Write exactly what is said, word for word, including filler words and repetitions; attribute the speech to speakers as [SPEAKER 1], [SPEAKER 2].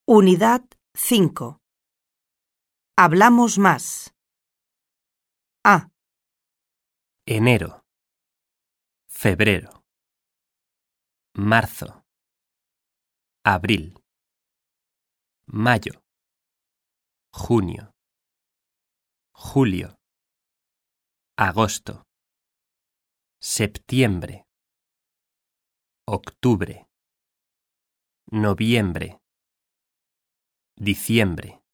[SPEAKER 1] Unidad cinco. Hablamos más. A.
[SPEAKER 2] Enero, febrero, marzo, abril, mayo, junio, julio, agosto, septiembre, octubre, noviembre, diciembre.